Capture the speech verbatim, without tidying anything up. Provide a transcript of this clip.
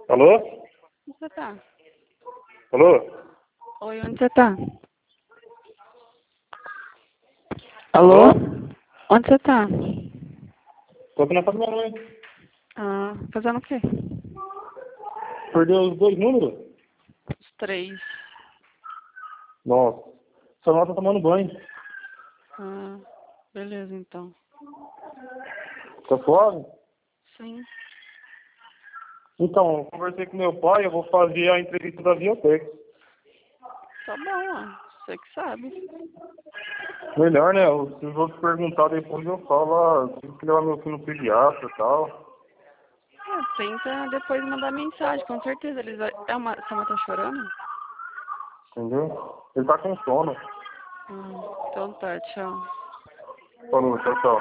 Alô? Onde você tá? Alô? Oi, onde você tá? Alô? Alô? Onde você tá? Tô aqui na casa da minha mãe. Ah, fazendo o quê? Perdeu os dois números? Os três. Nossa. Sua mãe tá tomando banho. Ah, beleza então. Tá suave? Sim. Então, eu conversei com meu pai, eu vou fazer a entrevista da Biotech. Tá bom, ó. Você que sabe. Melhor, né? Se os outros perguntar depois eu falo, ah, tive que levar meu filho no pediatra e tal. É, tenta depois mandar mensagem, com certeza. Eles vai... É uma... Sua mãe tá chorando? Entendeu? Ele tá com sono. Ah, então tá, tchau. Falou, tchau, tchau.